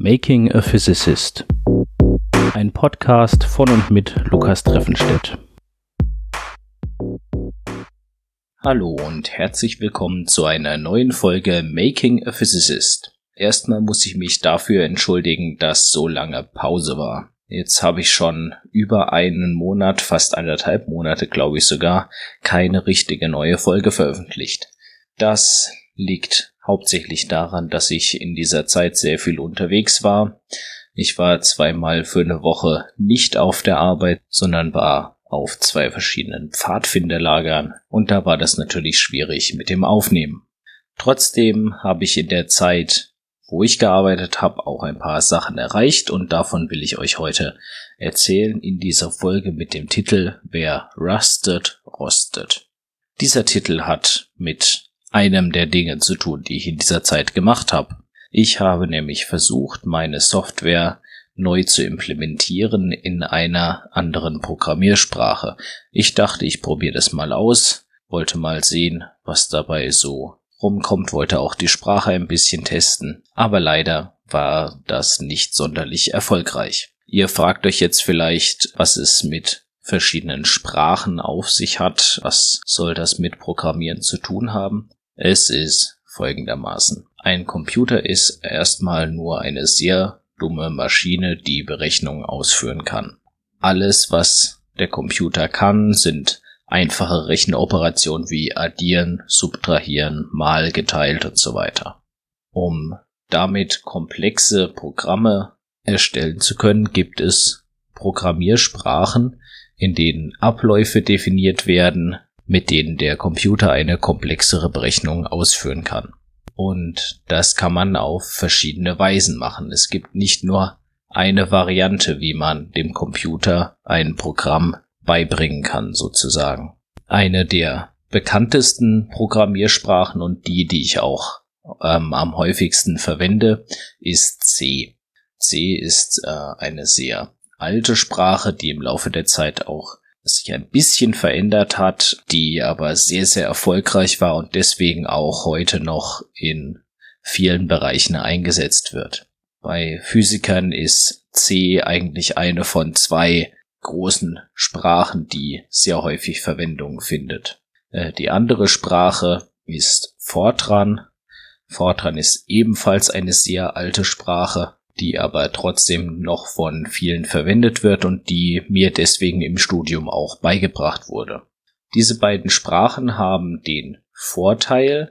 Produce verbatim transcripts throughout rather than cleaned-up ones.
Making a Physicist. Ein Podcast von und mit Lukas Treffenstedt. Hallo und herzlich willkommen zu einer neuen Folge Making a Physicist. Erstmal muss ich mich dafür entschuldigen, dass so lange Pause war. Jetzt habe ich schon über einen Monat, fast anderthalb Monate, glaube ich sogar, keine richtige neue Folge veröffentlicht. Das liegt hauptsächlich daran, dass ich in dieser Zeit sehr viel unterwegs war. Ich war zweimal für eine Woche nicht auf der Arbeit, sondern war auf zwei verschiedenen Pfadfinderlagern und da war das natürlich schwierig mit dem Aufnehmen. Trotzdem habe ich in der Zeit, wo ich gearbeitet habe, auch ein paar Sachen erreicht und davon will ich euch heute erzählen in dieser Folge mit dem Titel Wer rustet, rostet. Dieser Titel hat mit einem der Dinge zu tun, die ich in dieser Zeit gemacht habe. Ich habe nämlich versucht, meine Software neu zu implementieren in einer anderen Programmiersprache. Ich dachte, ich probiere das mal aus, wollte mal sehen, was dabei so rumkommt, wollte auch die Sprache ein bisschen testen, aber leider war das nicht sonderlich erfolgreich. Ihr fragt euch jetzt vielleicht, was es mit verschiedenen Sprachen auf sich hat, was soll das mit Programmieren zu tun haben? Es ist folgendermaßen. Ein Computer ist erstmal nur eine sehr dumme Maschine, die Berechnungen ausführen kann. Alles, was der Computer kann, sind einfache Rechenoperationen wie addieren, subtrahieren, mal, geteilt und so weiter. Um damit komplexe Programme erstellen zu können, gibt es Programmiersprachen, in denen Abläufe definiert werden, mit denen der Computer eine komplexere Berechnung ausführen kann. Und das kann man auf verschiedene Weisen machen. Es gibt nicht nur eine Variante, wie man dem Computer ein Programm beibringen kann, sozusagen. Eine der bekanntesten Programmiersprachen und die, die ich auch ähm, am häufigsten verwende, ist C. C ist äh, eine sehr alte Sprache, die im Laufe der Zeit auch sich ein bisschen verändert hat, die aber sehr, sehr erfolgreich war und deswegen auch heute noch in vielen Bereichen eingesetzt wird. Bei Physikern ist C eigentlich eine von zwei großen Sprachen, die sehr häufig Verwendung findet. Äh, die andere Sprache ist Fortran. Fortran ist ebenfalls eine sehr alte Sprache, die aber trotzdem noch von vielen verwendet wird und die mir deswegen im Studium auch beigebracht wurde. Diese beiden Sprachen haben den Vorteil,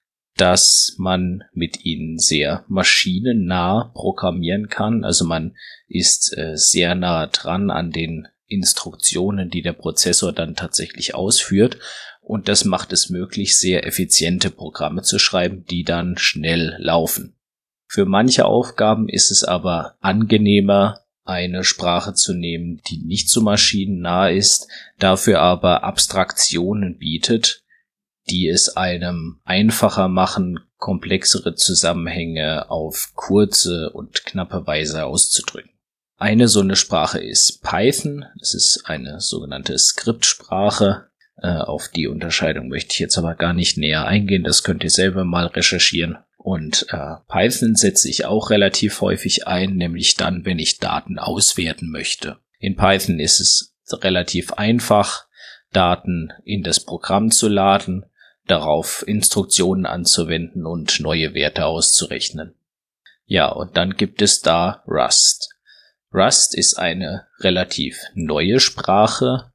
dass man mit ihnen sehr maschinennah programmieren kann. Also man ist äh, sehr nah dran an den Instruktionen, die der Prozessor dann tatsächlich ausführt. Und das macht es möglich, sehr effiziente Programme zu schreiben, die dann schnell laufen. Für manche Aufgaben ist es aber angenehmer, eine Sprache zu nehmen, die nicht so maschinennah ist, dafür aber Abstraktionen bietet, die es einem einfacher machen, komplexere Zusammenhänge auf kurze und knappe Weise auszudrücken. Eine so eine Sprache ist Python. Es ist eine sogenannte Skriptsprache. Auf die Unterscheidung möchte ich jetzt aber gar nicht näher eingehen. Das könnt ihr selber mal recherchieren. Und äh, Python setze ich auch relativ häufig ein, nämlich dann, wenn ich Daten auswerten möchte. In Python ist es relativ einfach, Daten in das Programm zu laden, darauf Instruktionen anzuwenden und neue Werte auszurechnen. Ja, und dann gibt es da Rust. Rust ist eine relativ neue Sprache,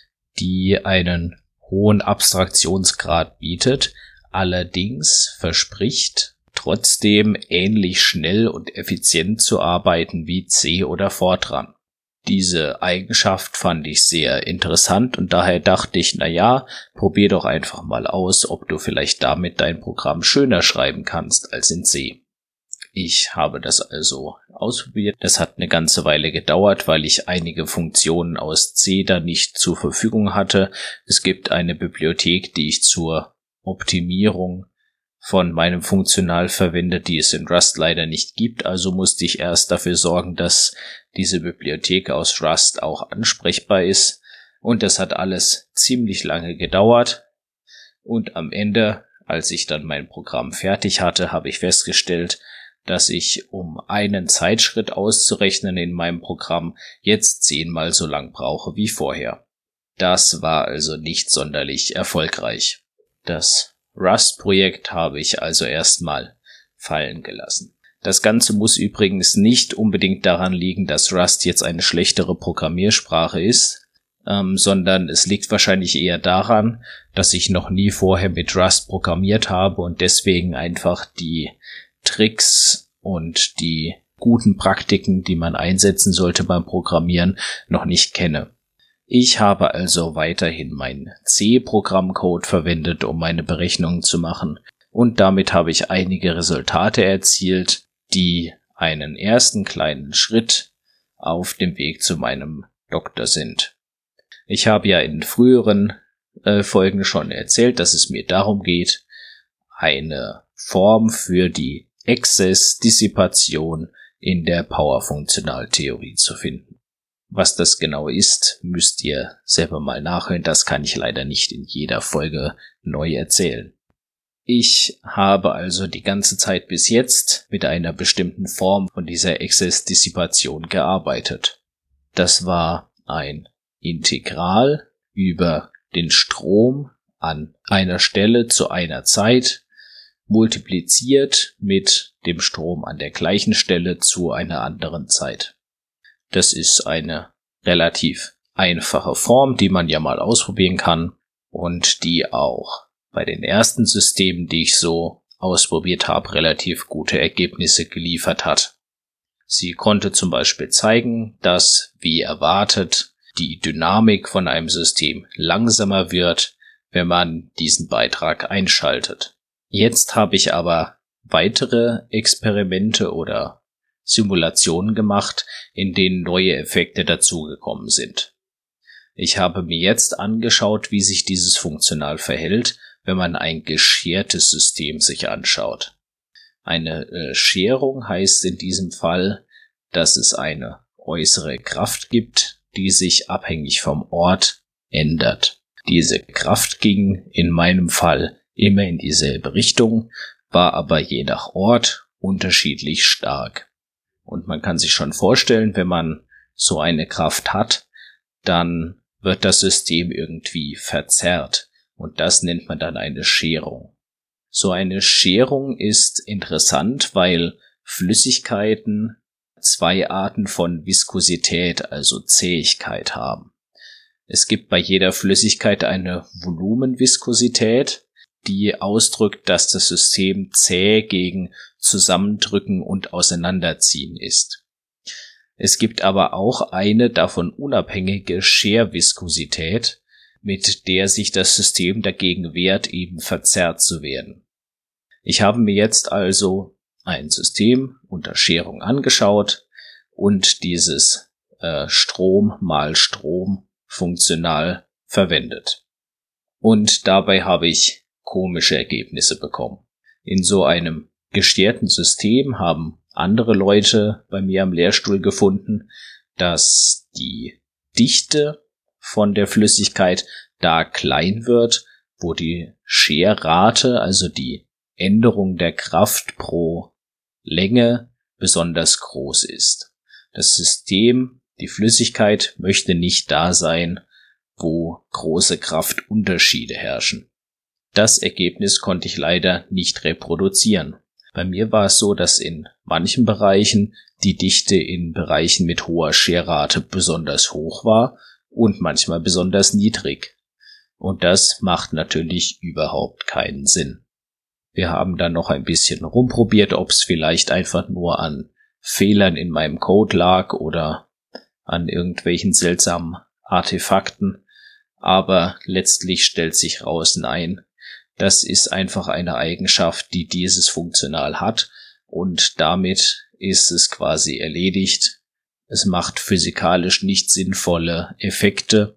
die einen hohen Abstraktionsgrad bietet, allerdings verspricht, trotzdem ähnlich schnell und effizient zu arbeiten wie C oder Fortran. Diese Eigenschaft fand ich sehr interessant und daher dachte ich, na ja, probier doch einfach mal aus, ob du vielleicht damit dein Programm schöner schreiben kannst als in C. Ich habe das also ausprobiert. Das hat eine ganze Weile gedauert, weil ich einige Funktionen aus C da nicht zur Verfügung hatte. Es gibt eine Bibliothek, die ich zur Optimierung von meinem Funktional verwende, die es in Rust leider nicht gibt, also musste ich erst dafür sorgen, dass diese Bibliothek aus Rust auch ansprechbar ist und das hat alles ziemlich lange gedauert und am Ende, als ich dann mein Programm fertig hatte, habe ich festgestellt, dass ich, um einen Zeitschritt auszurechnen in meinem Programm, jetzt zehnmal so lang brauche wie vorher. Das war also nicht sonderlich erfolgreich. Das Rust-Projekt habe ich also erstmal fallen gelassen. Das Ganze muss übrigens nicht unbedingt daran liegen, dass Rust jetzt eine schlechtere Programmiersprache ist, ähm, sondern es liegt wahrscheinlich eher daran, dass ich noch nie vorher mit Rust programmiert habe und deswegen einfach die Tricks und die guten Praktiken, die man einsetzen sollte beim Programmieren, noch nicht kenne. Ich habe also weiterhin meinen C-Programmcode verwendet, um meine Berechnungen zu machen, und damit habe ich einige Resultate erzielt, die einen ersten kleinen Schritt auf dem Weg zu meinem Doktor sind. Ich habe ja in früheren äh, Folgen schon erzählt, dass es mir darum geht, eine Form für die Exzessdissipation in der Powerfunktionaltheorie zu finden. Was das genau ist, müsst ihr selber mal nachhören. Das kann ich leider nicht in jeder Folge neu erzählen. Ich habe also die ganze Zeit bis jetzt mit einer bestimmten Form von dieser Exzessdissipation gearbeitet. Das war ein Integral über den Strom an einer Stelle zu einer Zeit multipliziert mit dem Strom an der gleichen Stelle zu einer anderen Zeit. Das ist eine relativ einfache Form, die man ja mal ausprobieren kann und die auch bei den ersten Systemen, die ich so ausprobiert habe, relativ gute Ergebnisse geliefert hat. Sie konnte zum Beispiel zeigen, dass, wie erwartet, die Dynamik von einem System langsamer wird, wenn man diesen Beitrag einschaltet. Jetzt habe ich aber weitere Experimente oder Simulationen gemacht, in denen neue Effekte dazugekommen sind. Ich habe mir jetzt angeschaut, wie sich dieses funktional verhält, wenn man ein geschertes System sich anschaut. Eine äh, Scherung heißt in diesem Fall, dass es eine äußere Kraft gibt, die sich abhängig vom Ort ändert. Diese Kraft ging in meinem Fall immer in dieselbe Richtung, war aber je nach Ort unterschiedlich stark. Und man kann sich schon vorstellen, wenn man so eine Kraft hat, dann wird das System irgendwie verzerrt. Und das nennt man dann eine Scherung. So eine Scherung ist interessant, weil Flüssigkeiten zwei Arten von Viskosität, also Zähigkeit haben. Es gibt bei jeder Flüssigkeit eine Volumenviskosität, die ausdrückt, dass das System zäh gegen Zusammendrücken und Auseinanderziehen ist. Es gibt aber auch eine davon unabhängige Scherviskosität, mit der sich das System dagegen wehrt, eben verzerrt zu werden. Ich habe mir jetzt also ein System unter Scherung angeschaut und dieses äh, Strom mal Strom funktional verwendet. Und dabei habe ich komische Ergebnisse bekommen. In so einem gescherten System haben andere Leute bei mir am Lehrstuhl gefunden, dass die Dichte von der Flüssigkeit da klein wird, wo die Scherrate, also die Änderung der Kraft pro Länge, besonders groß ist. Das System, die Flüssigkeit, möchte nicht da sein, wo große Kraftunterschiede herrschen. Das Ergebnis konnte ich leider nicht reproduzieren. Bei mir war es so, dass in manchen Bereichen die Dichte in Bereichen mit hoher Scherrate besonders hoch war und manchmal besonders niedrig. Und das macht natürlich überhaupt keinen Sinn. Wir haben dann noch ein bisschen rumprobiert, ob es vielleicht einfach nur an Fehlern in meinem Code lag oder an irgendwelchen seltsamen Artefakten. Aber letztlich stellt sich raus, nein, das ist einfach eine Eigenschaft, die dieses Funktional hat und damit ist es quasi erledigt. Es macht physikalisch nicht sinnvolle Effekte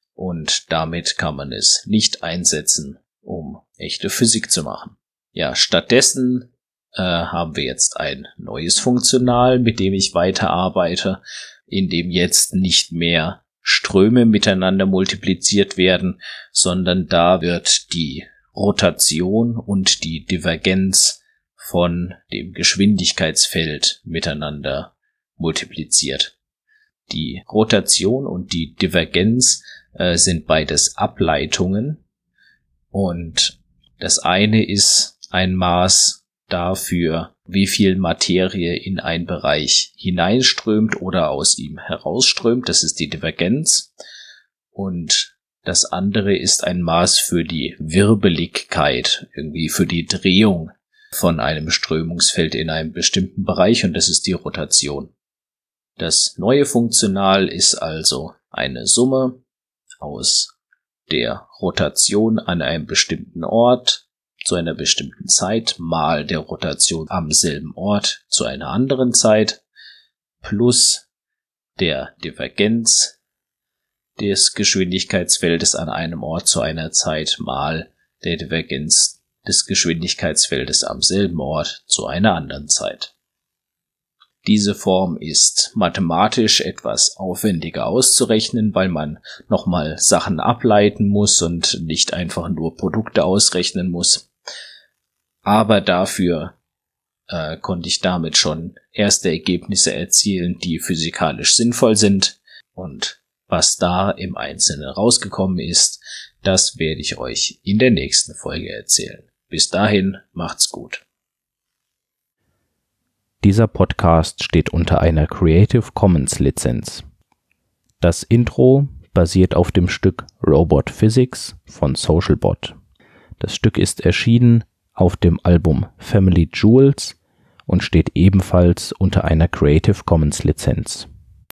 und damit kann man es nicht einsetzen, um echte Physik zu machen. Ja, stattdessen äh, haben wir jetzt ein neues Funktional, mit dem ich weiterarbeite, in dem jetzt nicht mehr Ströme miteinander multipliziert werden, sondern da wird die Rotation und die Divergenz von dem Geschwindigkeitsfeld miteinander multipliziert. Die Rotation und die Divergenz äh, sind beides Ableitungen, und das eine ist ein Maß dafür, wie viel Materie in einen Bereich hineinströmt oder aus ihm herausströmt. Das ist die Divergenz. Und das andere ist ein Maß für die Wirbeligkeit, irgendwie für die Drehung von einem Strömungsfeld in einem bestimmten Bereich, und das ist die Rotation. Das neue Funktional ist also eine Summe aus der Rotation an einem bestimmten Ort zu einer bestimmten Zeit mal der Rotation am selben Ort zu einer anderen Zeit plus der Divergenz des Geschwindigkeitsfeldes an einem Ort zu einer Zeit mal der Divergenz des Geschwindigkeitsfeldes am selben Ort zu einer anderen Zeit. Diese Form ist mathematisch etwas aufwendiger auszurechnen, weil man nochmal Sachen ableiten muss und nicht einfach nur Produkte ausrechnen muss. Aber dafür äh, konnte ich damit schon erste Ergebnisse erzielen, die physikalisch sinnvoll sind. Und was da im Einzelnen rausgekommen ist, das werde ich euch in der nächsten Folge erzählen. Bis dahin, macht's gut. Dieser Podcast steht unter einer Creative Commons Lizenz. Das Intro basiert auf dem Stück Robot Physics von Socialbot. Das Stück ist erschienen auf dem Album Family Jewels und steht ebenfalls unter einer Creative Commons Lizenz.